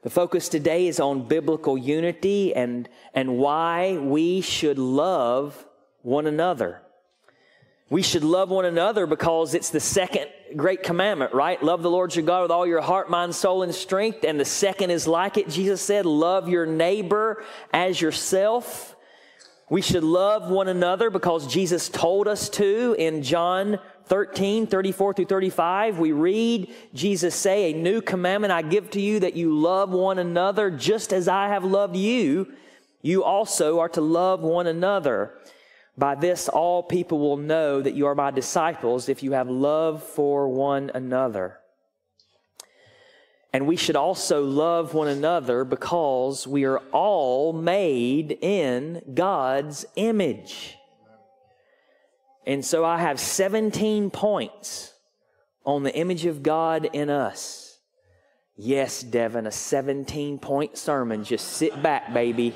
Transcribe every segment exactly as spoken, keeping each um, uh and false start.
The focus today is on biblical unity and, and why we should love one another. We should love one another because it's the second great commandment, right? Love the Lord your God with all your heart, mind, soul, and strength. And the second is like it. Jesus said, love your neighbor as yourself. We should love one another because Jesus told us to in John thirteen, thirty-four through thirty-five. We read Jesus say, a new commandment I give to you, that you love one another just as I have loved you. You also are to love one another. By this, all people will know that you are my disciples if you have love for one another. And we should also love one another because we are all made in God's image. And so I have seventeen points on the image of God in us. Yes, Devin, a seventeen-point sermon. Just sit back, baby.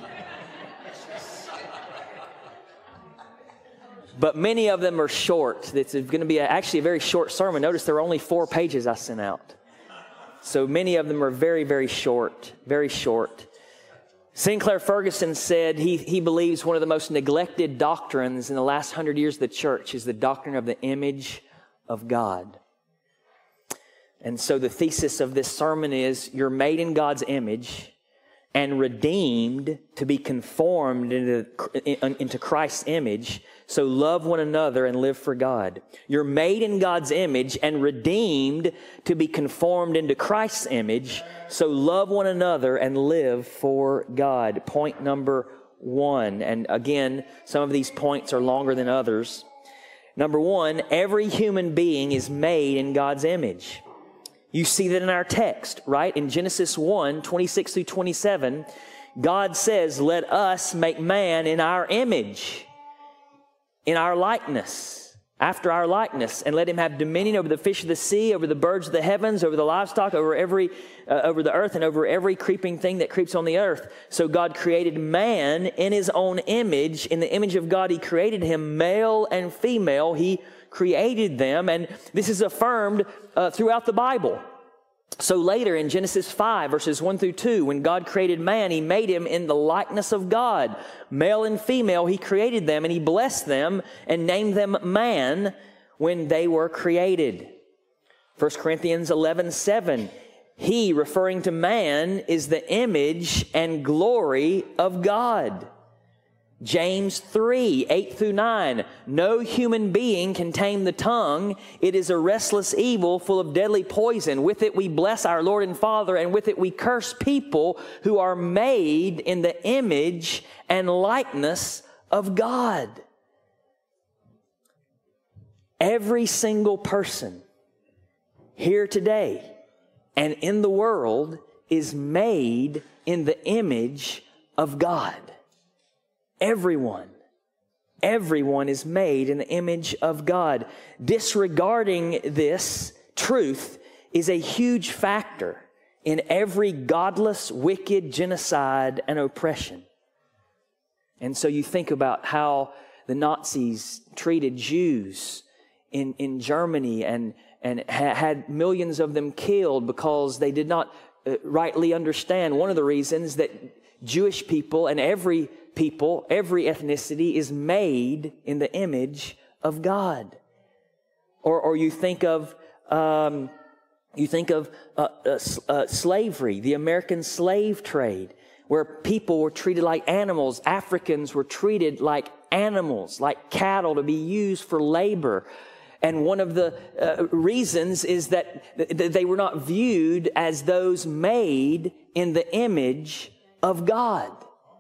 But many of them are short. It's going to be a, actually a very short sermon. Notice there are only four pages I sent out. So many of them are very, very short, very short. Sinclair Ferguson said he, he believes one of the most neglected doctrines in the last hundred years of the church is the doctrine of the image of God. And so the thesis of this sermon is you're made in God's image and redeemed to be conformed into, into Christ's image. So love one another and live for God. You're made in God's image and redeemed to be conformed into Christ's image. So love one another and live for God. Point number one. And again, some of these points are longer than others. Number one, every human being is made in God's image. You see that in our text, right? In Genesis one, twenty-six through twenty-seven, God says, let us make man in our image, in our likeness, after our likeness, and let him have dominion over the fish of the sea, over the birds of the heavens, over the livestock, over every, uh, over the earth, and over every creeping thing that creeps on the earth. So God created man in his own image. In the image of God, he created him, male and female. He created them, and this is affirmed uh, throughout the Bible. So later in Genesis five, verses one through two, when God created man, he made him in the likeness of God. Male and female, he created them, and he blessed them and named them man when they were created. First Corinthians eleven seven, he, referring to man, is the image and glory of God. James three, eight through nine, no human being can tame the tongue. It is a restless evil full of deadly poison. With it we bless our Lord and Father, and with it we curse people who are made in the image and likeness of God. Every single person here today and in the world is made in the image of God. Everyone, everyone is made in the image of God. Disregarding this truth is a huge factor in every godless, wicked genocide and oppression. And so you think about how the Nazis treated Jews in, in Germany and, and ha- had millions of them killed because they did not uh, rightly understand. One of the reasons that Jewish people and every people, every ethnicity is made in the image of God. Or, or you think of, um, you think of uh, uh, uh, slavery, the American slave trade, where people were treated like animals. Africans were treated like animals, like cattle to be used for labor. And one of the uh, reasons is that th- they were not viewed as those made in the image of God.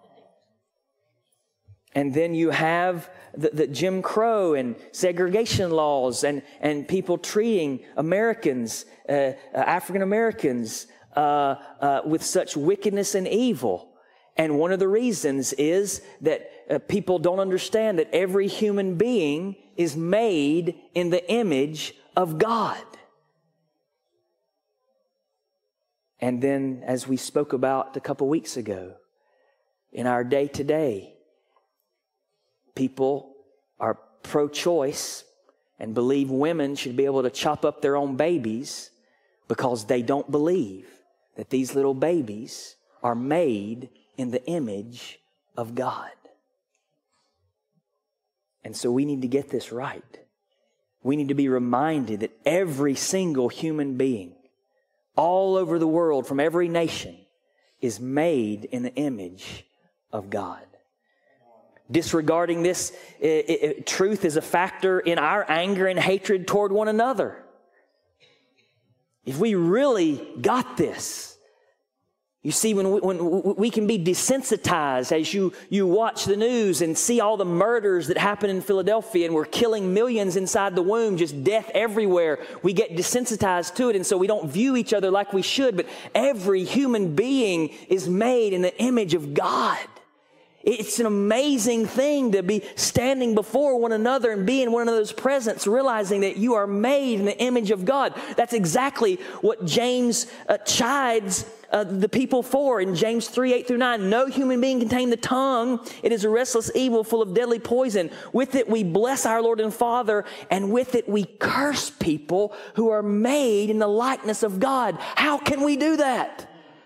And then you have the, the Jim Crow and segregation laws and, and people treating Americans, uh, uh, African Americans, uh, uh, with such wickedness and evil. And one of the reasons is that uh, people don't understand that every human being is made in the image of God. And then, as we spoke about a couple weeks ago, in our day-to-day, people are pro-choice and believe women should be able to chop up their own babies because they don't believe that these little babies are made in the image of God. And so we need to get this right. We need to be reminded that every single human being all over the world, from every nation, is made in the image of God. Disregarding this it, it, truth is a factor in our anger and hatred toward one another. If we really got this, you see, when we, when we can be desensitized as you, you watch the news and see all the murders that happen in Philadelphia, and we're killing millions inside the womb, just death everywhere. We get desensitized to it, and so we don't view each other like we should. But every human being is made in the image of God. It's an amazing thing to be standing before one another and be in one another's presence, realizing that you are made in the image of God. That's exactly what James uh, chides uh, the people for in James three, eight through nine. No human being can tame the tongue. It is a restless evil full of deadly poison. With it we bless our Lord and Father, and with it we curse people who are made in the likeness of God. How can we do that?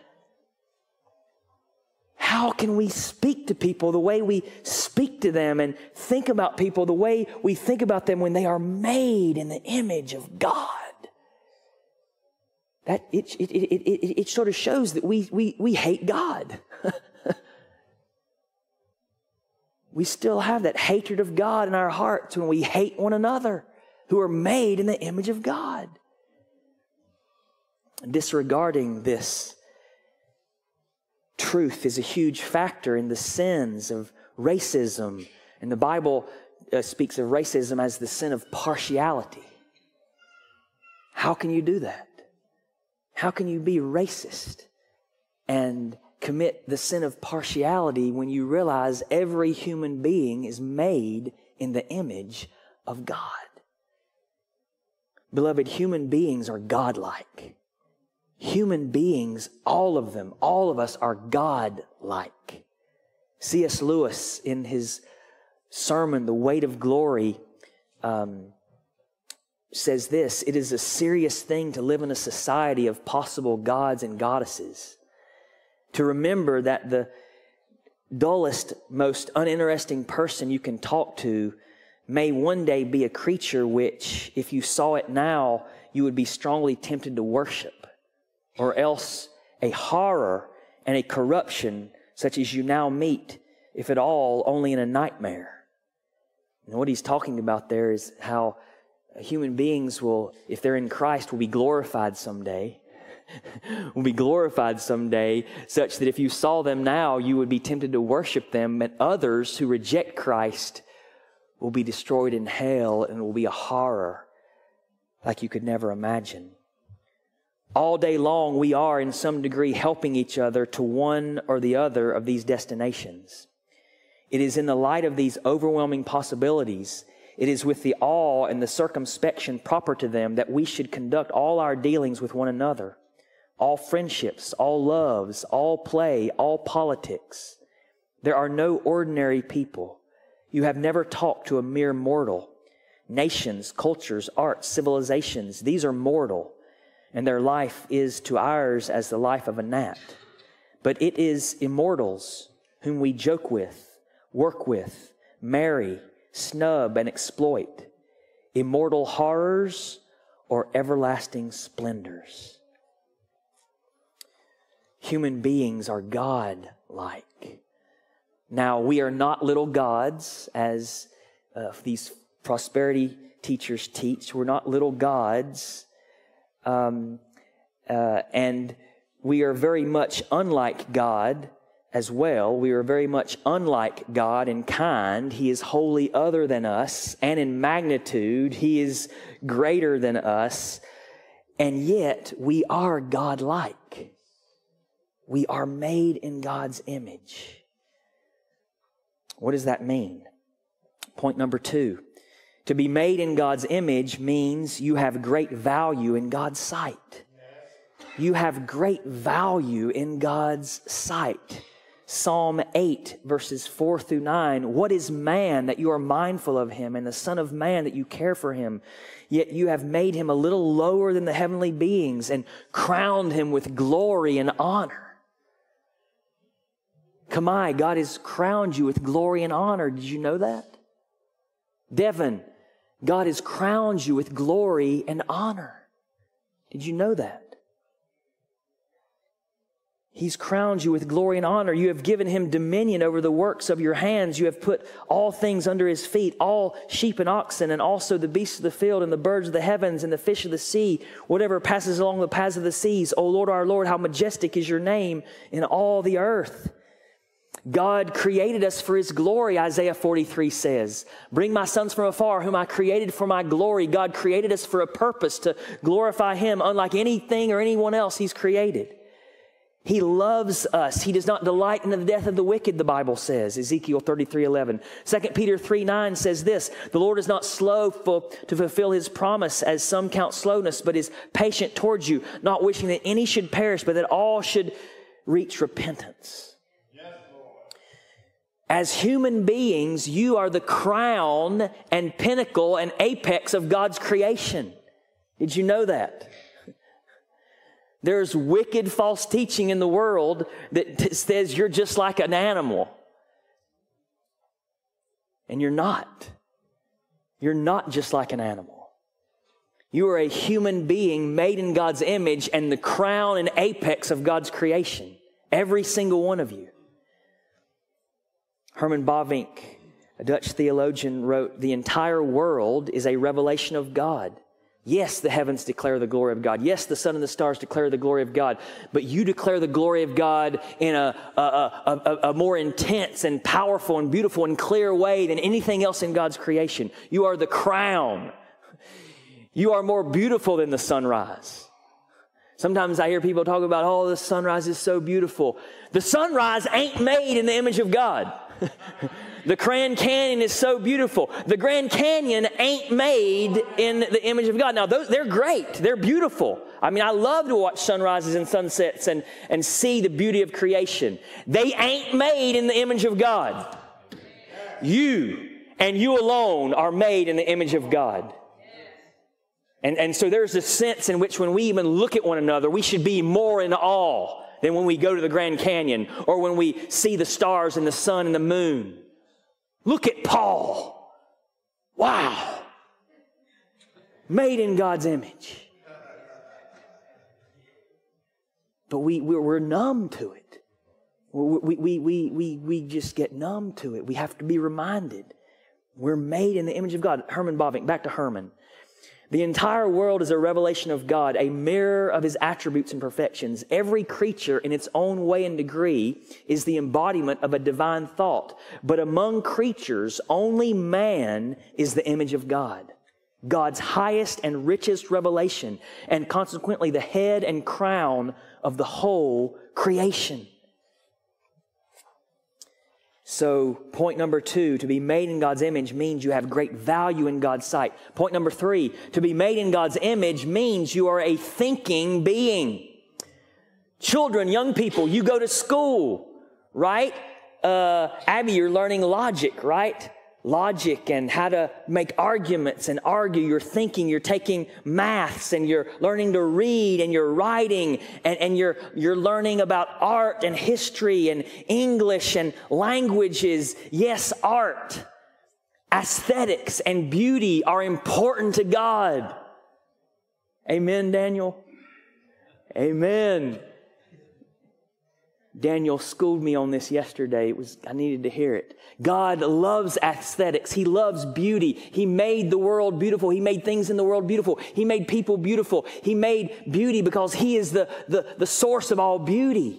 How can we speak to people the way we speak to them and think about people the way we think about them when they are made in the image of God? That it, it, it, it, it sort of shows that we, we, we hate God. We still have that hatred of God in our hearts when we hate one another who are made in the image of God. Disregarding this truth is a huge factor in the sins of racism. And the Bible uh, speaks of racism as the sin of partiality. How can you do that? How can you be racist and commit the sin of partiality when you realize every human being is made in the image of God? Beloved, human beings are godlike. Human beings, all of them, all of us are God-like. C S Lewis, in his sermon, The Weight of Glory, um, says this: it is a serious thing to live in a society of possible gods and goddesses. To remember that the dullest, most uninteresting person you can talk to may one day be a creature which, if you saw it now, you would be strongly tempted to worship. Or else a horror and a corruption such as you now meet, if at all, only in a nightmare. And what he's talking about there is how human beings will, if they're in Christ, will be glorified someday. will be glorified someday, such that if you saw them now, you would be tempted to worship them, and others who reject Christ will be destroyed in hell, and it will be a horror like you could never imagine. All day long, we are in some degree helping each other to one or the other of these destinations. It is in the light of these overwhelming possibilities, it is with the awe and the circumspection proper to them that we should conduct all our dealings with one another, all friendships, all loves, all play, all politics. There are no ordinary people. You have never talked to a mere mortal. Nations, cultures, arts, civilizations, these are mortal. And their life is to ours as the life of a gnat. But it is immortals whom we joke with, work with, marry, snub, and exploit. Immortal horrors or everlasting splendors. Human beings are God-like. Now, we are not little gods, as uh, these prosperity teachers teach. We're not little gods. Um, uh, and we are very much unlike God as well. We are very much unlike God in kind. He is wholly other than us, and in magnitude, He is greater than us. And yet, we are God-like. We are made in God's image. What does that mean? Point number two. To be made in God's image means you have great value in God's sight. You have great value in God's sight. Psalm eight, verses four through nine. What is man that you are mindful of him, and the son of man that you care for him? Yet you have made him a little lower than the heavenly beings and crowned him with glory and honor. Kamai, God has crowned you with glory and honor. Did you know that? Devin, God has crowned you with glory and honor. Did you know that? He's crowned you with glory and honor. You have given him dominion over the works of your hands. You have put all things under his feet, all sheep and oxen, and also the beasts of the field and the birds of the heavens and the fish of the sea, whatever passes along the paths of the seas. O Lord, our Lord, how majestic is your name in all the earth. God created us for his glory, Isaiah forty-three says. Bring my sons from afar, whom I created for my glory. God created us for a purpose, to glorify him, unlike anything or anyone else he's created. He loves us. He does not delight in the death of the wicked, the Bible says, Ezekiel thirty-three eleven. Second Peter three nine says this, the Lord is not slow to fulfill his promise, as some count slowness, but is patient towards you, not wishing that any should perish, but that all should reach repentance. Yes, Lord. As human beings, you are the crown and pinnacle and apex of God's creation. Did you know that? There's wicked false teaching in the world that t- says you're just like an animal. And you're not. You're not just like an animal. You are a human being made in God's image and the crown and apex of God's creation. Every single one of you. Herman Bavinck, a Dutch theologian, wrote, the entire world is a revelation of God. Yes, the heavens declare the glory of God. Yes, the sun and the stars declare the glory of God. But you declare the glory of God in a, a, a, a, a more intense and powerful and beautiful and clear way than anything else in God's creation. You are the crown. You are more beautiful than the sunrise. Sometimes I hear people talk about, oh, the sunrise is so beautiful. The sunrise ain't made in the image of God. The Grand Canyon is so beautiful. The Grand Canyon ain't made in the image of God. Now, those, they're great. They're beautiful. I mean, I love to watch sunrises and sunsets and, and see the beauty of creation. They ain't made in the image of God. You and you alone are made in the image of God. And, and so there's a sense in which when we even look at one another, we should be more in awe than when we go to the Grand Canyon or when we see the stars and the sun and the moon. Look at Paul. Wow. Made in God's image. But we, we're, we're numb to it. We, we, we, we, we just get numb to it. We have to be reminded. We're made in the image of God. Herman Bavinck, back to Herman. The entire world is a revelation of God, a mirror of his attributes and perfections. Every creature in its own way and degree is the embodiment of a divine thought. But among creatures, only man is the image of God, God's highest and richest revelation, and consequently the head and crown of the whole creation. So point number two, to be made in God's image means you have great value in God's sight. Point number three, to be made in God's image means you are a thinking being. Children, young people, you go to school, right? Uh, Abby, you're learning logic, right? Logic and how to make arguments and argue. You're thinking, you're taking maths and you're learning to read and you're writing and, and you're, you're learning about art and history and English and languages. Yes, art, aesthetics and beauty are important to God. Amen, Daniel? Amen. Daniel schooled me on this yesterday. It was, I needed to hear it. God loves aesthetics. He loves beauty. He made the world beautiful. He made things in the world beautiful. He made people beautiful. He made beauty because he is the, the, the source of all beauty.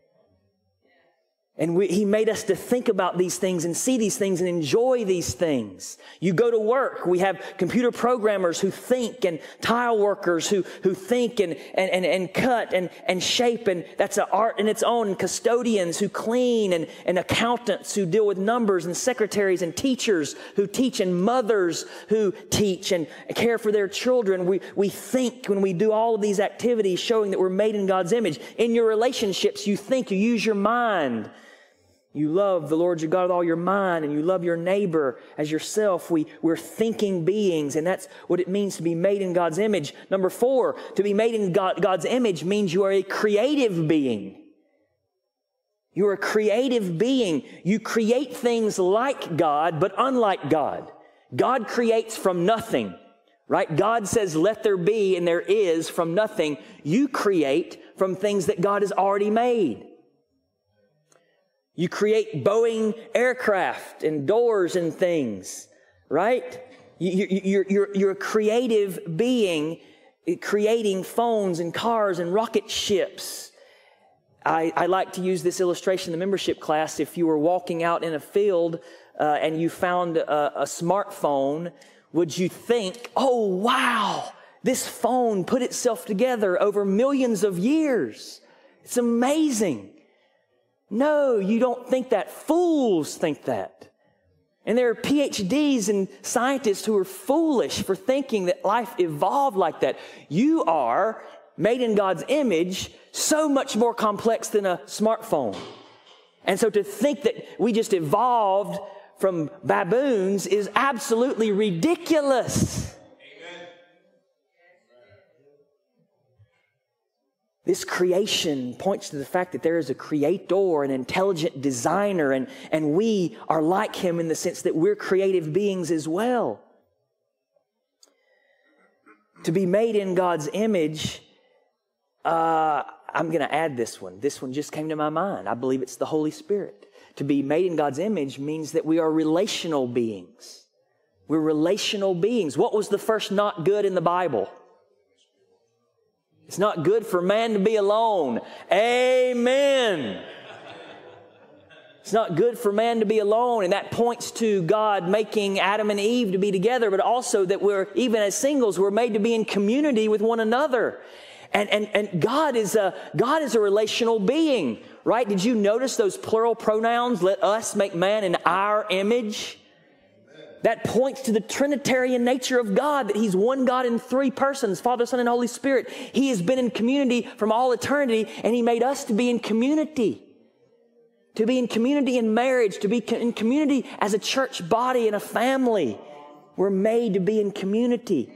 And we, he made us to think about these things and see these things and enjoy these things. You go to work. We have computer programmers who think and tile workers who, who think and, and, and, and cut and, and shape. And that's an art in its own. And custodians who clean and, and accountants who deal with numbers and secretaries and teachers who teach and mothers who teach and care for their children. We, we think when we do all of these activities showing that we're made in God's image. In your relationships, you think, you use your mind. You love the Lord your God with all your mind, and you love your neighbor as yourself. We, we're thinking beings, and that's what it means to be made in God's image. Number four, to be made in God, God's image means you are a creative being. You're a creative being. You create things like God, but unlike God. God creates from nothing, right? God says, let there be, and there is from nothing. You create from things that God has already made. You create Boeing aircraft and doors and things, right? You, you, you're, you're, you're a creative being creating phones and cars and rocket ships. I, I like to use this illustration in the membership class. If you were walking out in a field uh, and you found a, a smartphone, would you think, oh, wow, this phone put itself together over millions of years. It's amazing. No, you don't think that. Fools think that. And there are P H Ds and scientists who are foolish for thinking that life evolved like that. You are made in God's image, so much more complex than a smartphone. And so to think that we just evolved from baboons is absolutely ridiculous. This creation points to the fact that there is a creator, an intelligent designer, and, and we are like him in the sense that we're creative beings as well. To be made in God's image, uh, I'm going to add this one. This one just came to my mind. I believe it's the Holy Spirit. To be made in God's image means that we are relational beings. We're relational beings. What was the first not good in the Bible? It's not good for man to be alone. Amen. It's not good for man to be alone. And that points to God making Adam and Eve to be together, but also that we're, even as singles, we're made to be in community with one another. And, and, and God is a, God is a relational being, right? Did you notice those plural pronouns? Let us make man in our image. That points to the Trinitarian nature of God, that He's one God in three persons, Father, Son, and Holy Spirit. He has been in community from all eternity, and He made us to be in community. To be in community in marriage, to be in community as a church body and a family. We're made to be in community.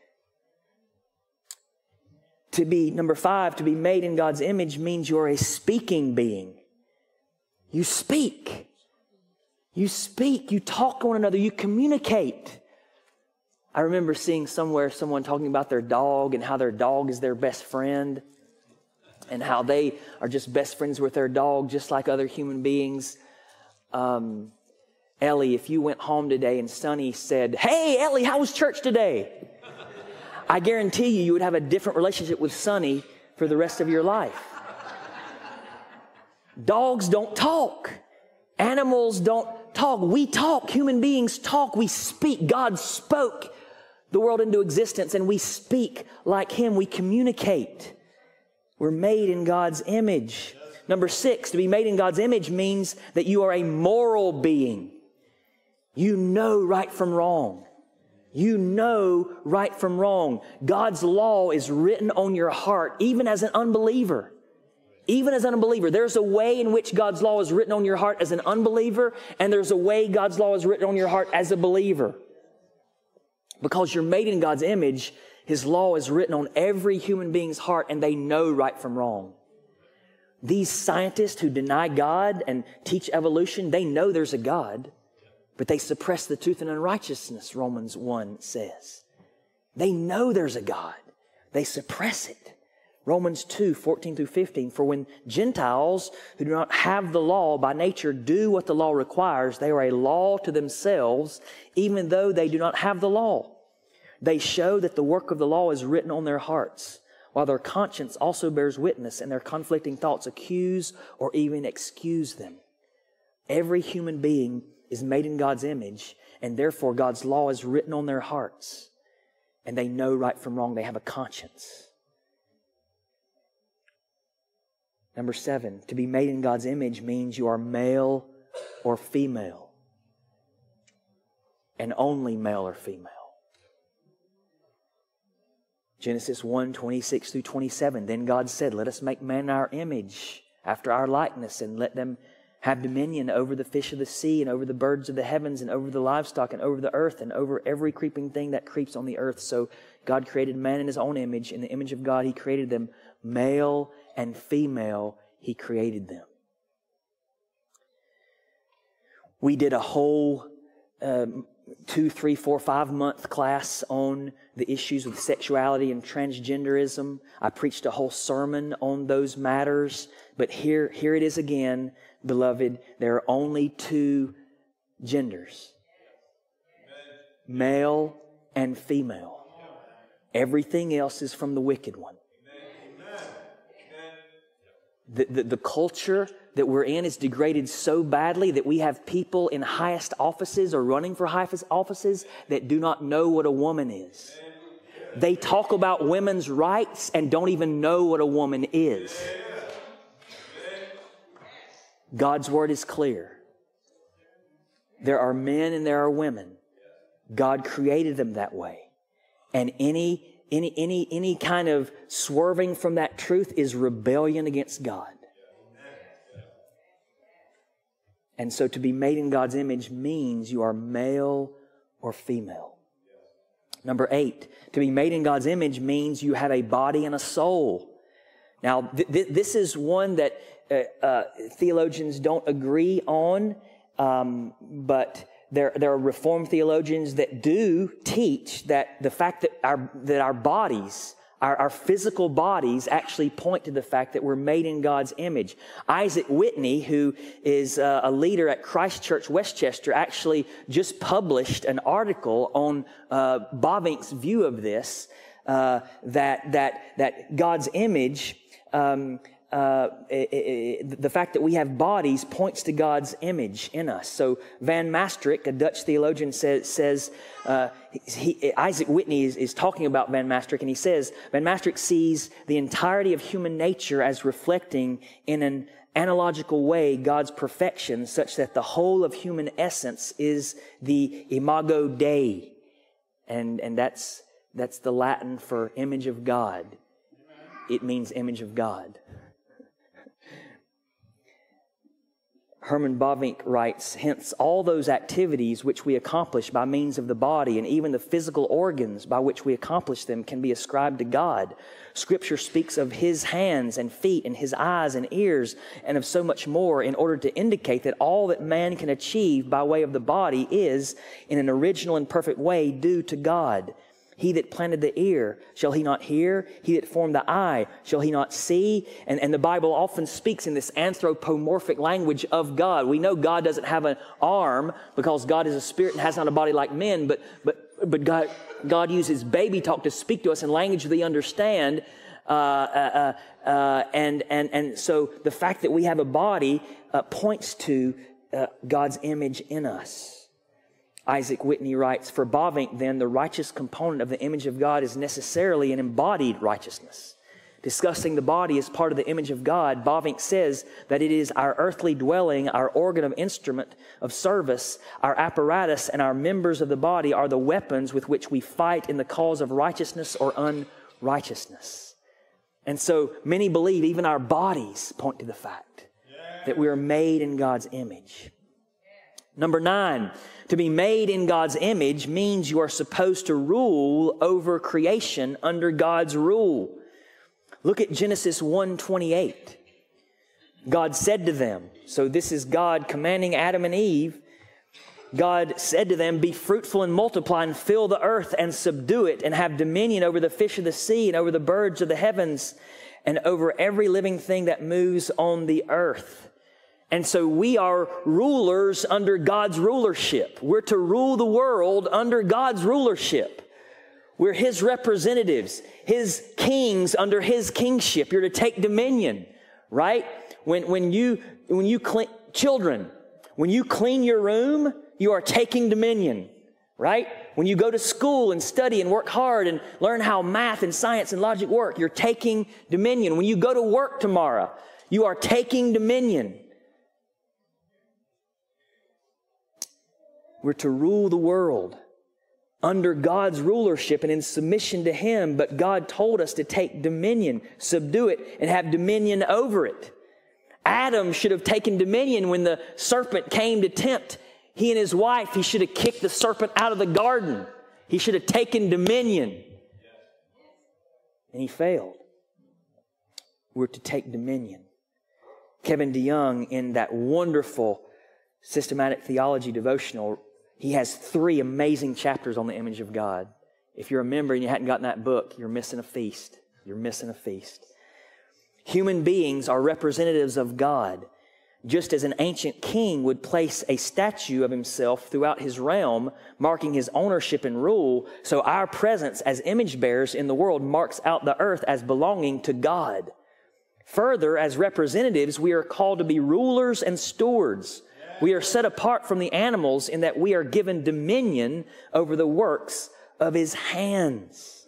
To be, number five, to be made in God's image means you're a speaking being. You speak. You speak, you talk to one another, you communicate. I remember seeing somewhere someone talking about their dog and how their dog is their best friend and how they are just best friends with their dog just like other human beings. Um, Ellie, if you went home today and Sonny said, hey, Ellie, how was church today? I guarantee you, you would have a different relationship with Sonny for the rest of your life. Dogs don't talk. Animals don't talk. We talk. Human beings talk. We speak. God spoke the world into existence, and we speak like Him. We communicate. We're made in God's image. Number six, to be made in God's image means that you are a moral being. You know right from wrong. You know right from wrong. God's law is written on your heart, even as an unbeliever. Even as an unbeliever, there's a way in which God's law is written on your heart as an unbeliever, and there's a way God's law is written on your heart as a believer. Because you're made in God's image, His law is written on every human being's heart, and they know right from wrong. These scientists who deny God and teach evolution, they know there's a God, but they suppress the truth and unrighteousness, Romans one says. They know there's a God. They suppress it. Romans two, fourteen through fifteen, for when Gentiles who do not have the law by nature do what the law requires, they are a law to themselves, even though they do not have the law. They show that the work of the law is written on their hearts, while their conscience also bears witness, and their conflicting thoughts accuse or even excuse them. Every human being is made in God's image, and therefore God's law is written on their hearts, and they know right from wrong. They have a conscience. Number seven, to be made in God's image means you are male or female. And only male or female. Genesis one, twenty-six through twenty-seven. Then God said, let us make man in our image, after our likeness, and let them have dominion over the fish of the sea and over the birds of the heavens and over the livestock and over the earth and over every creeping thing that creeps on the earth. So God created man in His own image. In the image of God, He created them. Male and female, He created them. We did a whole um, two, three, four, five month class on the issues of sexuality and transgenderism. I preached a whole sermon on those matters. But here, here it is again, beloved. There are only two genders. Male and female. Everything else is from the wicked one. The, the, the culture that we're in is degraded so badly that we have people in highest offices or running for highest offices that do not know what a woman is. They talk about women's rights and don't even know what a woman is. God's word is clear. There are men and there are women. God created them that way. And any Any, any, any kind of swerving from that truth is rebellion against God. And so to be made in God's image means you are male or female. Number eight, to be made in God's image means you have a body and a soul. Now, th- th- this is one that uh, uh, theologians don't agree on, um, but There, there are Reformed theologians that do teach that the fact that our, that our bodies, our, our physical bodies actually point to the fact that we're made in God's image. Isaac Whitney, who is uh, a leader at Christ Church Westchester, actually just published an article on uh, Bavinck's view of this, uh, that, that, that God's image, um, Uh, it, it, the fact that we have bodies points to God's image in us. So Van Maastricht, a Dutch theologian, says, says uh, he, Isaac Whitney is, is talking about Van Maastricht, and he says, Van Maastricht sees the entirety of human nature as reflecting in an analogical way God's perfection, such that the whole of human essence is the imago Dei. And, and that's, that's the Latin for image of God. It means image of God. Herman Bavinck writes, hence all those activities which we accomplish by means of the body and even the physical organs by which we accomplish them can be ascribed to God. Scripture speaks of His hands and feet and His eyes and ears and of so much more in order to indicate that all that man can achieve by way of the body is, in an original and perfect way, due to God. He that planted the ear, shall he not hear? He that formed the eye, shall he not see? And, and the Bible often speaks in this anthropomorphic language of God. We know God doesn't have an arm because God is a spirit and has not a body like men, but but but God God uses baby talk to speak to us in language we understand. Uh, uh, uh, and and and so the fact that we have a body uh, points to uh, God's image in us. Isaac Whitney writes, for Bavinck, then, the righteous component of the image of God is necessarily an embodied righteousness. Discussing the body as part of the image of God, Bavinck says that it is our earthly dwelling, our organ of instrument of service, our apparatus, and our members of the body are the weapons with which we fight in the cause of righteousness or unrighteousness. And so many believe even our bodies point to the fact that we are made in God's image. Number nine, to be made in God's image means you are supposed to rule over creation under God's rule. Look at Genesis one twenty-eight. God said to them, so this is God commanding Adam and Eve. God said to them, be fruitful and multiply and fill the earth and subdue it and have dominion over the fish of the sea and over the birds of the heavens and over every living thing that moves on the earth. And so we are rulers under God's rulership. We're to rule the world under God's rulership. We're His representatives, His kings under His kingship. You're to take dominion, right? When, when you, when you clean, children, when you clean your room, you are taking dominion, right? When you go to school and study and work hard and learn how math and science and logic work, you're taking dominion. When you go to work tomorrow, you are taking dominion. We're to rule the world under God's rulership and in submission to Him. But God told us to take dominion, subdue it, and have dominion over it. Adam should have taken dominion when the serpent came to tempt he and his wife. He should have kicked the serpent out of the garden. He should have taken dominion. And he failed. We're to take dominion. Kevin DeYoung, in that wonderful systematic theology devotional, he has three amazing chapters on the image of God. If you're a member and you hadn't gotten that book, you're missing a feast. You're missing a feast. Human beings are representatives of God. Just as an ancient king would place a statue of himself throughout his realm, marking his ownership and rule, so our presence as image bearers in the world marks out the earth as belonging to God. Further, as representatives, we are called to be rulers and stewards. We are set apart from the animals in that we are given dominion over the works of His hands.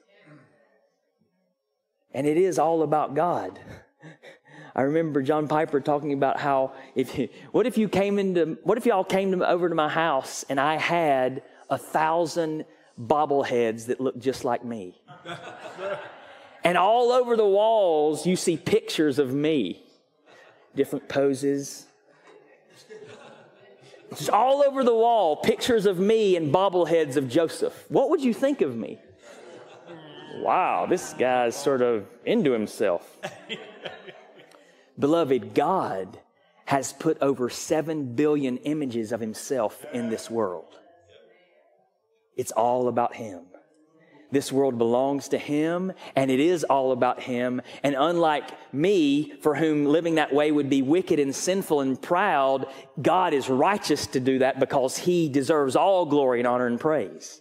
And it is all about God. I remember John Piper talking about how, if what if you came into, what if y'all came to, over to my house and I had a thousand bobbleheads that looked just like me? And all over the walls, you see pictures of me. Different poses. Just all over the wall, pictures of me and bobbleheads of Joseph. What would you think of me? Wow, this guy's sort of into himself. Beloved, God has put over seven billion images of Himself in this world. It's all about Him. This world belongs to Him, and it is all about Him. And unlike me, for whom living that way would be wicked and sinful and proud, God is righteous to do that because He deserves all glory and honor and praise.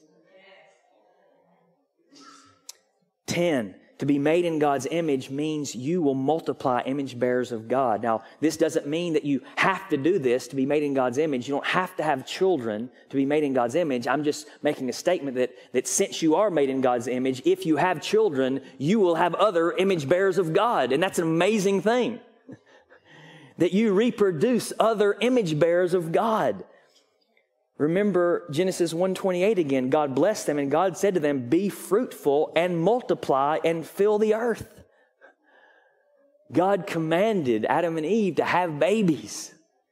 Ten, to be made in God's image means you will multiply image bearers of God. Now, this doesn't mean that you have to do this to be made in God's image. You don't have to have children to be made in God's image. I'm just making a statement that, that since you are made in God's image, if you have children, you will have other image bearers of God. And that's an amazing thing. That you reproduce other image bearers of God. Remember Genesis one twenty-eight again. God blessed them and God said to them, be fruitful and multiply and fill the earth. God commanded Adam and Eve to have babies.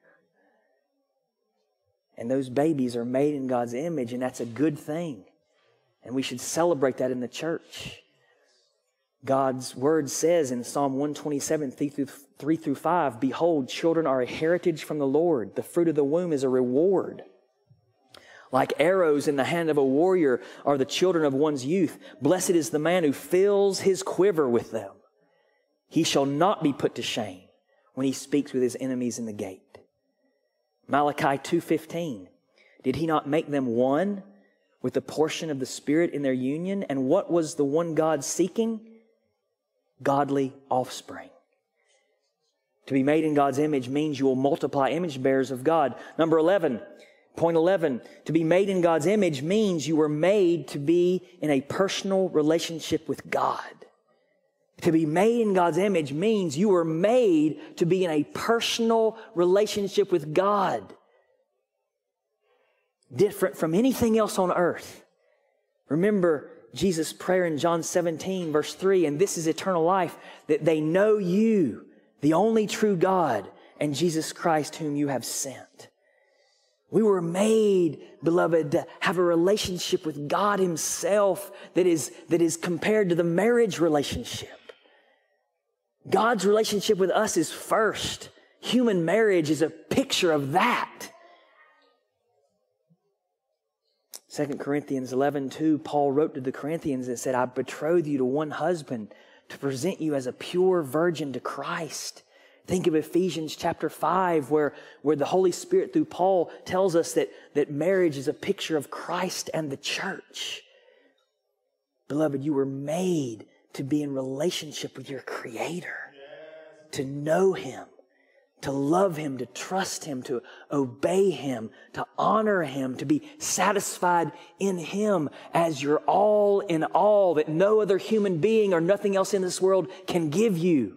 And those babies are made in God's image, and that's a good thing. And we should celebrate that in the church. God's word says in Psalm one twenty-seven, three through five, behold, children are a heritage from the Lord. The fruit of the womb is a reward. Like arrows in the hand of a warrior are the children of one's youth. Blessed is the man who fills his quiver with them. He shall not be put to shame when he speaks with his enemies in the gate. Malachi two fifteen. Did He not make them one with the portion of the Spirit in their union? And what was the one God seeking? Godly offspring. To be made in God's image means you will multiply image bearers of God. Number eleven. Point eleven, to be made in God's image means you were made to be in a personal relationship with God. To be made in God's image means you were made to be in a personal relationship with God. Different from anything else on earth. Remember Jesus' prayer in John seventeen, verse three, and this is eternal life, that they know you, the only true God, and Jesus Christ whom you have sent. We were made, beloved, to have a relationship with God Himself that is, that is compared to the marriage relationship. God's relationship with us is first. Human marriage is a picture of that. Second Corinthians eleven two, Paul wrote to the Corinthians and said, I betroth you to one husband to present you as a pure virgin to Christ. Think of Ephesians chapter five, where, where the Holy Spirit through Paul tells us that, that marriage is a picture of Christ and the church. Beloved, you were made to be in relationship with your Creator, to know Him, to love Him, to trust Him, to obey Him, to honor Him, to be satisfied in Him as your all in all that no other human being or nothing else in this world can give you.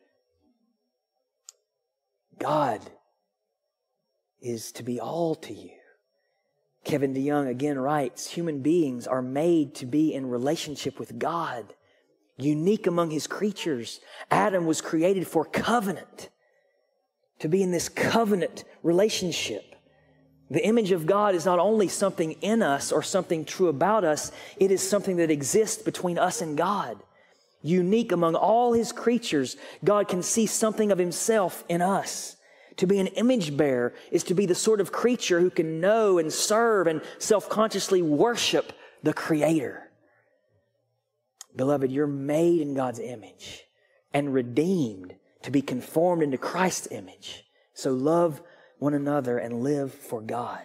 God is to be all to you. Kevin DeYoung again writes, human beings are made to be in relationship with God, unique among His creatures. Adam was created for covenant. to be in this covenant relationship. The image of God is not only something in us or something true about us, it is something that exists between us and God. Unique among all His creatures, God can see something of Himself in us. To be an image bearer is to be the sort of creature who can know and serve and self-consciously worship the Creator. Beloved, you're made in God's image and redeemed to be conformed into Christ's image. So love one another and live for God.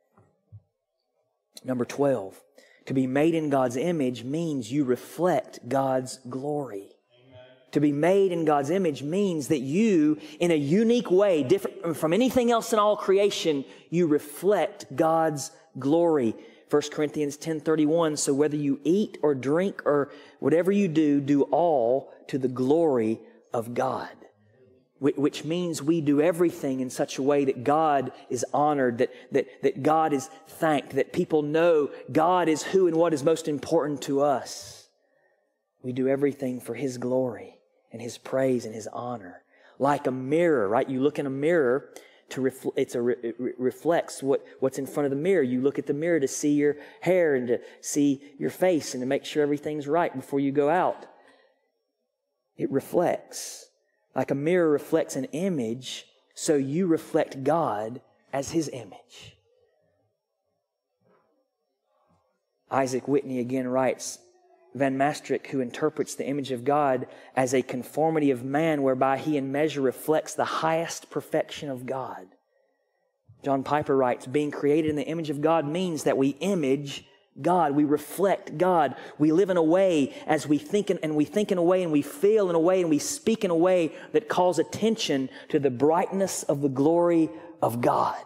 Number twelve, to be made in God's image means you reflect God's glory. Amen. To be made in God's image means that you, in a unique way, different from anything else in all creation, you reflect God's glory. First Corinthians ten thirty-one, so whether you eat or drink or whatever you do, do all to the glory of God. Which means we do everything in such a way that God is honored, that, that, that God is thanked, that people know God is who and what is most important to us. We do everything for His glory and His praise and His honor. Like a mirror, right? You look in a mirror to refl- it's a it reflects what, what's in front of the mirror. You look at the mirror to see your hair and to see your face and to make sure everything's right before you go out. It reflects. Like a mirror reflects an image, so you reflect God as His image. Isaac Whitney again writes, Van Maastricht, who interprets the image of God as a conformity of man whereby he in measure reflects the highest perfection of God. John Piper writes, being created in the image of God means that we image God. We reflect God. We live in a way as we think in, and we think in a way and we feel in a way and we speak in a way that calls attention to the brightness of the glory of God.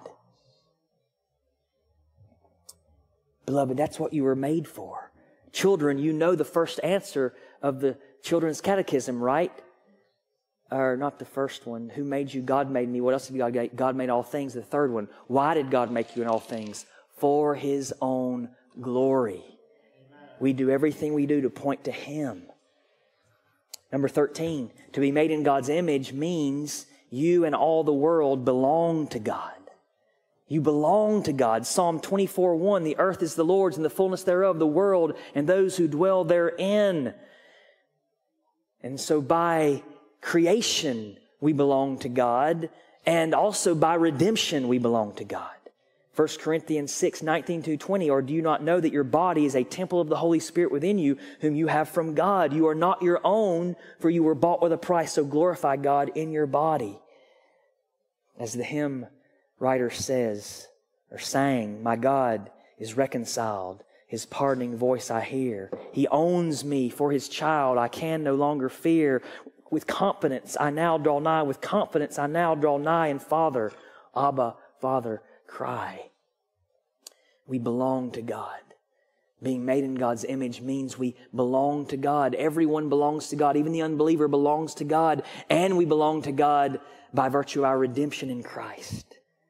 Beloved, that's what you were made for. Children, you know the first answer of the children's catechism, right? Or not the first one. Who made you? God made me. What else did God make? God made all things. The third one. Why did God make you in all things? For His own glory. Amen. We do everything we do to point to Him. Number thirteen, to be made in God's image means you and all the world belong to God. You belong to God. Psalm twenty-four one, the earth is the Lord's and the fullness thereof, the world and those who dwell therein. And so by creation we belong to God, and also by redemption we belong to God. First Corinthians six nineteen to twenty, or do you not know that your body is a temple of the Holy Spirit within you, whom you have from God? You are not your own, for you were bought with a price, so glorify God in your body. As the hymn writer says, or sang, my God is reconciled, His pardoning voice I hear. He owns me for His child, I can no longer fear. With confidence I now draw nigh, with confidence I now draw nigh, and Father, Abba, Father, cry. We belong to God. Being made in God's image means we belong to God. Everyone belongs to God. Even the unbeliever belongs to God. And we belong to God by virtue of our redemption in Christ.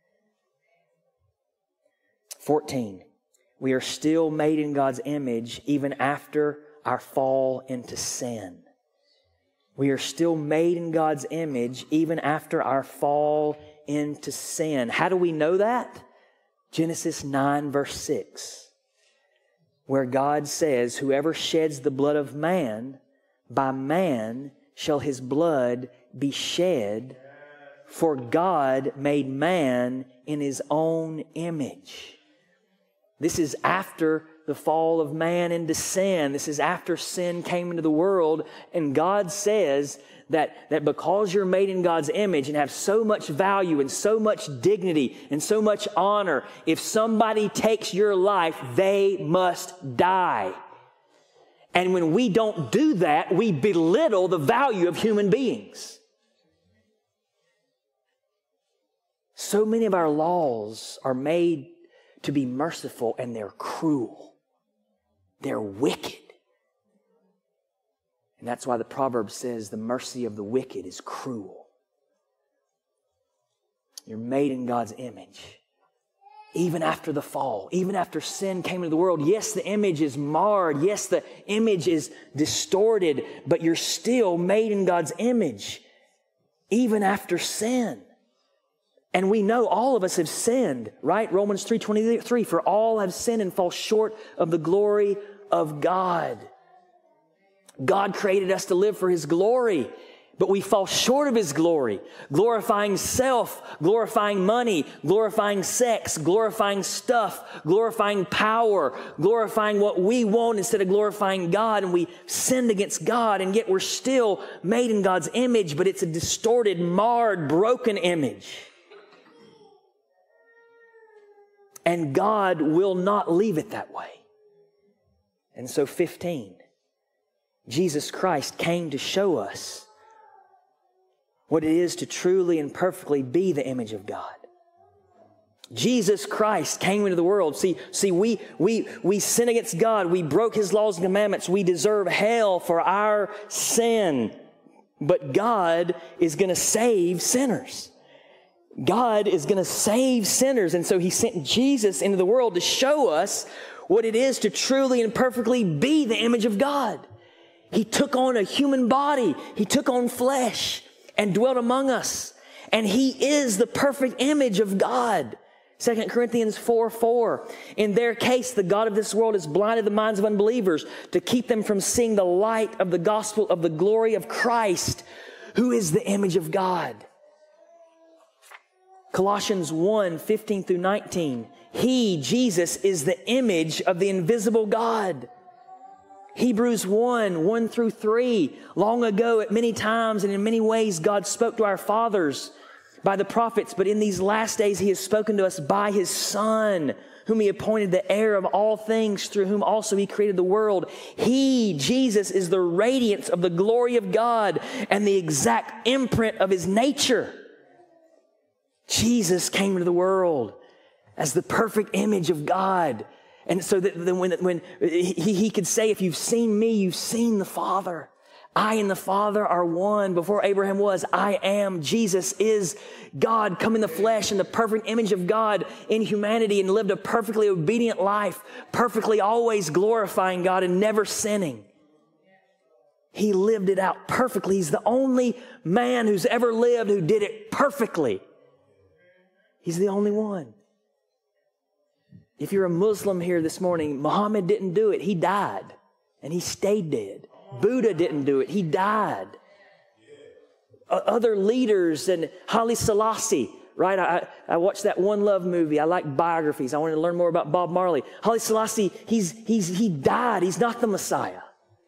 fourteen. We are still made in God's image even after our fall into sin. We are still made in God's image even after our fall into sin. How do we know that? Genesis nine verse six, where God says, whoever sheds the blood of man, by man shall his blood be shed, for God made man in His own image. This is after the fall of man into sin. This is after sin came into the world, and God says that, that because you're made in God's image and have so much value and so much dignity and so much honor, if somebody takes your life, they must die. And when we don't do that, we belittle the value of human beings. So many of our laws are made to be merciful, and they're cruel. They're wicked. And that's why the proverb says the mercy of the wicked is cruel. You're made in God's image. Even after the fall, even after sin came into the world, yes, the image is marred. Yes, the image is distorted, but you're still made in God's image, even after sin. And we know all of us have sinned, right? Romans three twenty-three, for all have sinned and fall short of the glory of God. God created us to live for His glory, but we fall short of His glory, glorifying self, glorifying money, glorifying sex, glorifying stuff, glorifying power, glorifying what we want instead of glorifying God. And we sinned against God, and yet we're still made in God's image, but it's a distorted, marred, broken image. And God will not leave it that way. And so fifteen, Jesus Christ came to show us what it is to truly and perfectly be the image of God. Jesus Christ came into the world. See, see, we, we, we sin against God. We broke His laws and commandments. We deserve hell for our sin. But God is going to save sinners. God is going to save sinners. And so He sent Jesus into the world to show us what it is to truly and perfectly be the image of God. He took on a human body. He took on flesh and dwelt among us. And He is the perfect image of God. Second Corinthians four four. In their case, the God of this world has blinded the minds of unbelievers to keep them from seeing the light of the gospel of the glory of Christ, who is the image of God. Colossians one fifteen through nineteen. He, Jesus, is the image of the invisible God. Hebrews one, one through three. Long ago, at many times and in many ways, God spoke to our fathers by the prophets, but in these last days, He has spoken to us by His Son, whom He appointed the heir of all things, through whom also He created the world. He, Jesus, is the radiance of the glory of God and the exact imprint of His nature. Jesus came into the world as the perfect image of God. And so that when, when he, he could say, if you've seen me, you've seen the Father. I and the Father are one. Before Abraham was, I am. Jesus is God come in the flesh in the perfect image of God in humanity, and lived a perfectly obedient life, perfectly always glorifying God and never sinning. He lived it out perfectly. He's the only man who's ever lived who did it perfectly. He's the only one. If you're a Muslim here this morning, Muhammad didn't do it. He died, and he stayed dead. Buddha didn't do it. He died. Uh, other leaders, and Haile Selassie, right? I, I watched that One Love movie. I like biographies. I wanted to learn more about Bob Marley. Haile Selassie, he's, he's, he died. He's not the Messiah.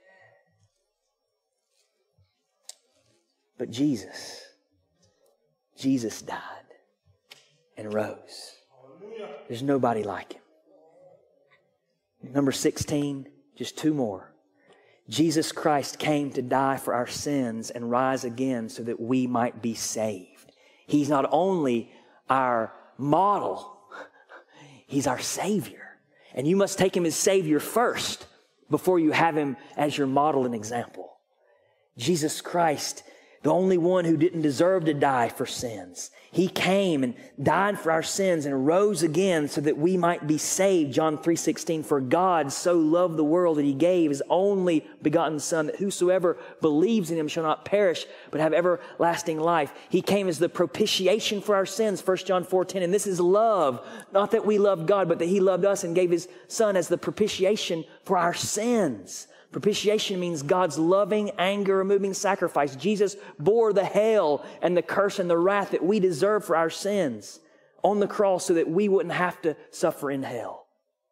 But Jesus, Jesus died and rose. There's nobody like Him. Number sixteen, just two more. Jesus Christ came to die for our sins and rise again so that we might be saved. He's not only our model, He's our Savior. And you must take Him as Savior first before you have Him as your model and example. Jesus Christ, the only one who didn't deserve to die for sins. He came and died for our sins and rose again so that we might be saved. John three sixteen, for God so loved the world that He gave His only begotten Son, that whosoever believes in Him shall not perish, but have everlasting life. He came as the propitiation for our sins, First John four ten. And this is love, not that we loved God, but that He loved us and gave His Son as the propitiation for our sins. Propitiation means God's loving, anger-removing sacrifice. Jesus bore the hell and the curse and the wrath that we deserve for our sins on the cross so that we wouldn't have to suffer in hell.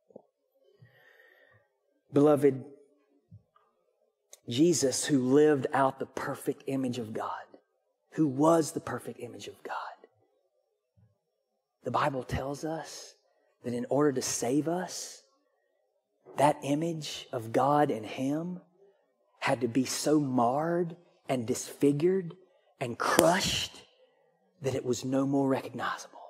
Beloved, Jesus, who lived out the perfect image of God, who was the perfect image of God, the Bible tells us that in order to save us, that image of God in Him had to be so marred and disfigured and crushed that it was no more recognizable.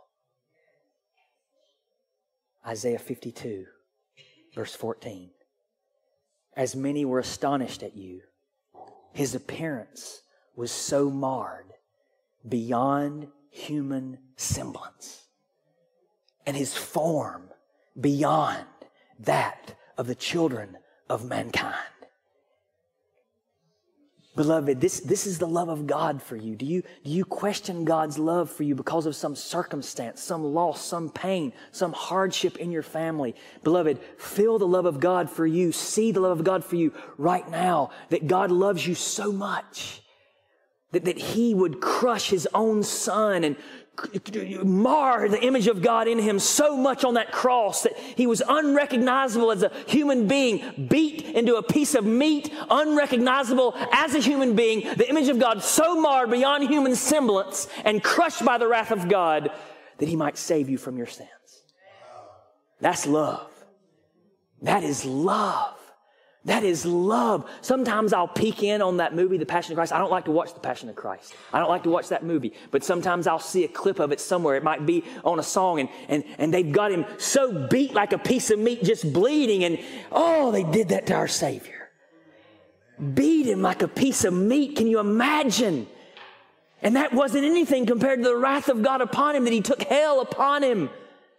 Isaiah fifty-two, verse fourteen. As many were astonished at you, His appearance was so marred beyond human semblance, and His form beyond that of the children of mankind. Beloved, this, this is the love of God for you. Do you, do you question God's love for you because of some circumstance, some loss, some pain, some hardship in your family? Beloved, feel the love of God for you. See the love of God for you right now, that God loves you so much that, that He would crush His own Son and mar the image of God in Him so much on that cross that He was unrecognizable as a human being, beat into a piece of meat, unrecognizable as a human being, the image of God so marred beyond human semblance and crushed by the wrath of God that He might save you from your sins. That's love. That is love. That is love. Sometimes I'll peek in on that movie, The Passion of Christ. I don't like to watch The Passion of Christ. I don't like to watch that movie. But sometimes I'll see a clip of it somewhere. It might be on a song, and, and, and they've got Him so beat like a piece of meat, just bleeding. And, oh, they did that to our Savior. Beat Him like a piece of meat. Can you imagine? And that wasn't anything compared to the wrath of God upon Him, that He took hell upon Him.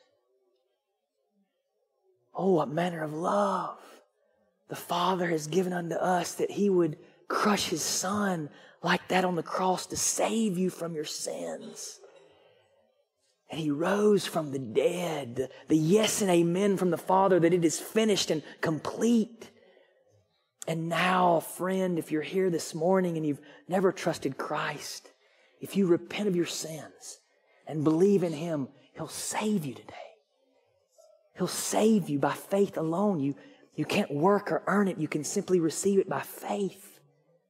Oh, what manner of love the Father has given unto us, that He would crush His Son like that on the cross to save you from your sins. And He rose from the dead, the, the yes and amen from the Father that it is finished and complete. And now, friend, if you're here this morning and you've never trusted Christ, if you repent of your sins and believe in Him, He'll save you today. He'll save you by faith alone. You You can't work or earn it. You can simply receive it by faith.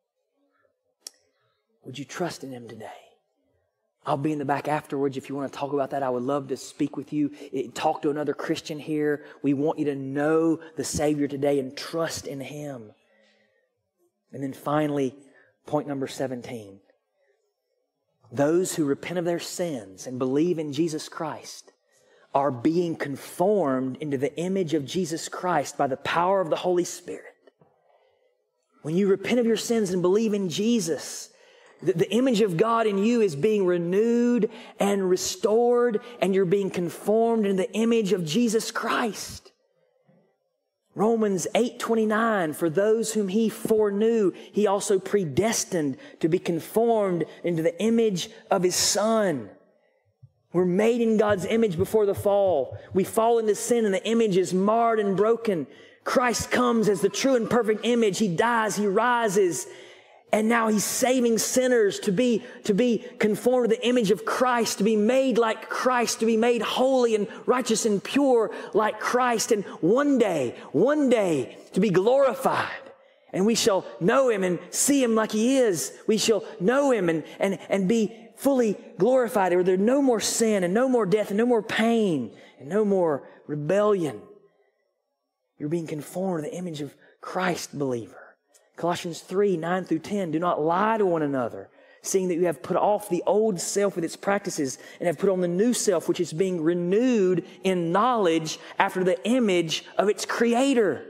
Would you trust in Him today? I'll be in the back afterwards if you want to talk about that. I would love to speak with you. Talk to another Christian here. We want you to know the Savior today and trust in Him. And then finally, point number seventeen. Those who repent of their sins and believe in Jesus Christ are being conformed into the image of Jesus Christ by the power of the Holy Spirit. When you repent of your sins and believe in Jesus, the, the image of God in you is being renewed and restored, and you're being conformed into the image of Jesus Christ. Romans eight twenty-nine, for those whom He foreknew, He also predestined to be conformed into the image of His Son. We're made in God's image before the fall. We fall into sin and the image is marred and broken. Christ comes as the true and perfect image. He dies, He rises, and now He's saving sinners to be, to be conformed to the image of Christ, to be made like Christ, to be made holy and righteous and pure like Christ, and one day, one day to be glorified. And we shall know Him and see Him like He is. We shall know Him and, and, and be fully glorified, where there's no more sin and no more death and no more pain and no more rebellion. You're being conformed to the image of Christ, believer. Colossians three, nine through ten, do not lie to one another, seeing that you have put off the old self with its practices and have put on the new self, which is being renewed in knowledge after the image of its Creator.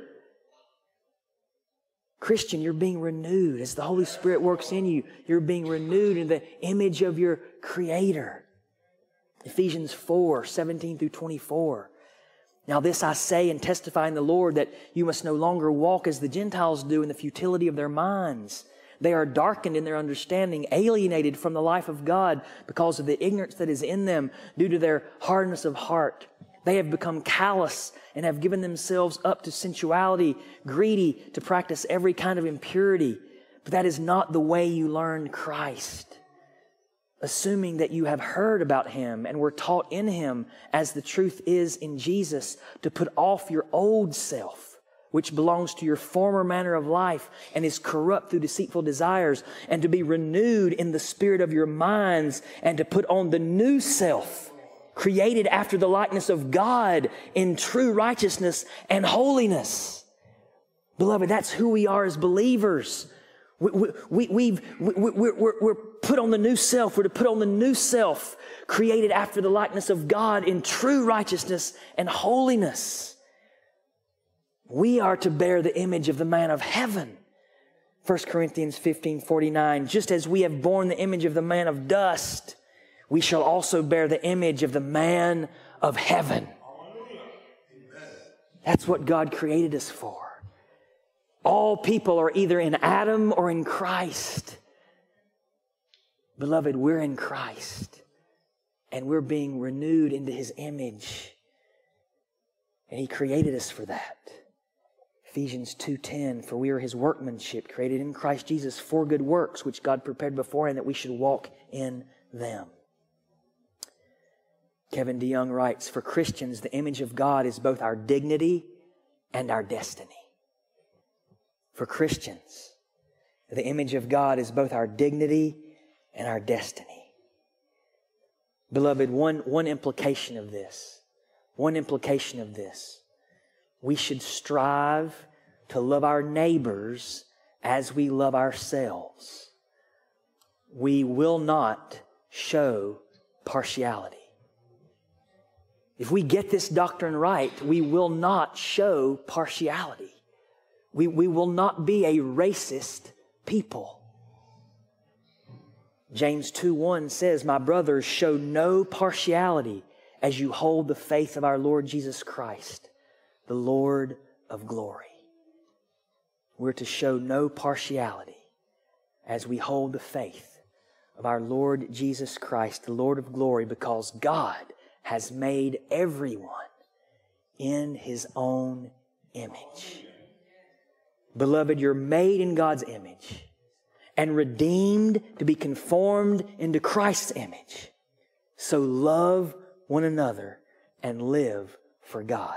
Christian, you're being renewed. As the Holy Spirit works in you, you're being renewed in the image of your Creator. Ephesians four, seventeen through twenty-four. Now this I say and testify in the Lord, that you must no longer walk as the Gentiles do in the futility of their minds. They are darkened in their understanding, alienated from the life of God because of the ignorance that is in them due to their hardness of heart. They have become callous and have given themselves up to sensuality, greedy to practice every kind of impurity. But that is not the way you learned Christ. Assuming that you have heard about Him and were taught in Him, as the truth is in Jesus, to put off your old self, which belongs to your former manner of life and is corrupt through deceitful desires, and to be renewed in the spirit of your minds, and to put on the new self, created after the likeness of God in true righteousness and holiness. Beloved, that's who we are as believers. We, we, we, we've, we, we're, we're, we're put on the new self. We're to put on the new self, created after the likeness of God in true righteousness and holiness. We are to bear the image of the man of heaven. First Corinthians fifteen forty-nine, just as we have borne the image of the man of dust, we shall also bear the image of the man of heaven. That's what God created us for. All people are either in Adam or in Christ. Beloved, we're in Christ, and we're being renewed into His image. And He created us for that. Ephesians two ten, for we are His workmanship, created in Christ Jesus for good works, which God prepared beforehand that we should walk in them. Kevin DeYoung writes, for Christians, the image of God is both our dignity and our destiny. For Christians, the image of God is both our dignity and our destiny. Beloved, one, one implication of this, one implication of this, we should strive to love our neighbors as we love ourselves. We will not show partiality. If we get this doctrine right, we will not show partiality. We, we will not be a racist people. James two one says, my brothers, show no partiality as you hold the faith of our Lord Jesus Christ, the Lord of glory. We're to show no partiality as we hold the faith of our Lord Jesus Christ, the Lord of glory, because God has made everyone in His own image. Beloved, you're made in God's image and redeemed to be conformed into Christ's image. So love one another and live for God.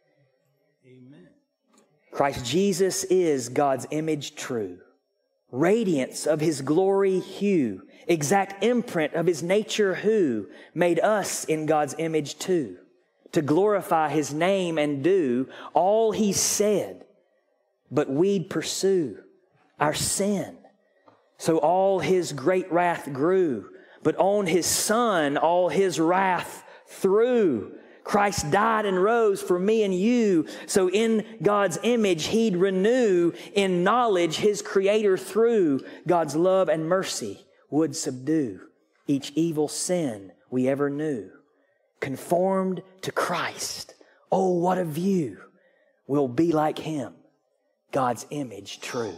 Amen. Christ Jesus is God's image true, radiance of His glory hue, exact imprint of His nature who made us in God's image too, to glorify His name and do all He said, but we'd pursue our sin. So all His great wrath grew, but on His Son all His wrath threw. Christ died and rose for me and you, so in God's image He'd renew in knowledge His Creator through God's love and mercy would subdue each evil sin we ever knew. Conformed to Christ, oh, what a view! We'll be like Him, God's image true.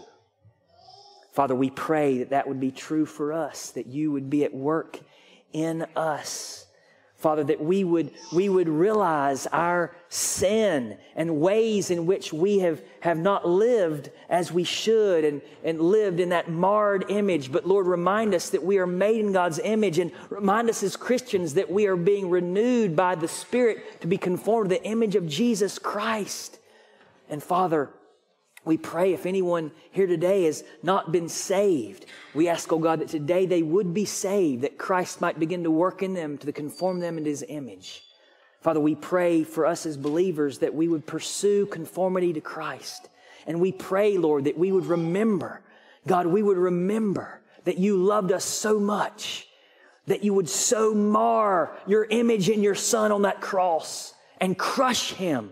Father, we pray that that would be true for us, that You would be at work in us. Father, that we would, we would realize our sin and ways in which we have, have not lived as we should and, and lived in that marred image. But Lord, remind us that we are made in God's image, and remind us as Christians that we are being renewed by the Spirit to be conformed to the image of Jesus Christ. And Father, we pray if anyone here today has not been saved, we ask, oh God, that today they would be saved, that Christ might begin to work in them to conform them into His image. Father, we pray for us as believers that we would pursue conformity to Christ. And we pray, Lord, that we would remember, God, we would remember that You loved us so much, that You would so mar Your image in Your Son on that cross and crush Him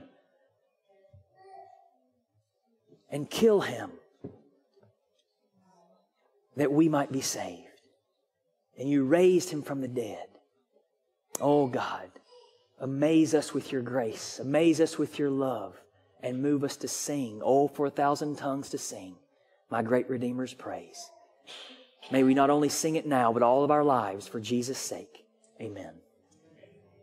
and kill Him, that we might be saved. And You raised Him from the dead. Oh God, amaze us with Your grace, amaze us with Your love, and move us to sing, oh, for a thousand tongues to sing my great Redeemer's praise. May we not only sing it now, but all of our lives for Jesus' sake. Amen.